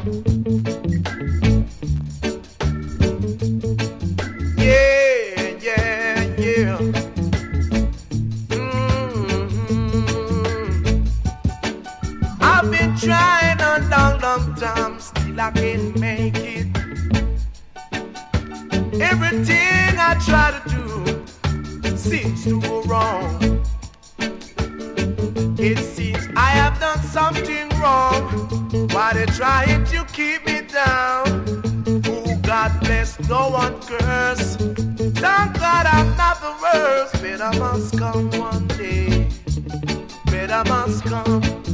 Yeah, yeah, yeah. I've been trying a long, long time, still I can't make it. Everything I try to do seems to go wrong. It seems I have done something wrong. Why they trying to keep me down? Oh, God bless, no one curse. Thank God I'm not the worst. Better must come one day. Better must come.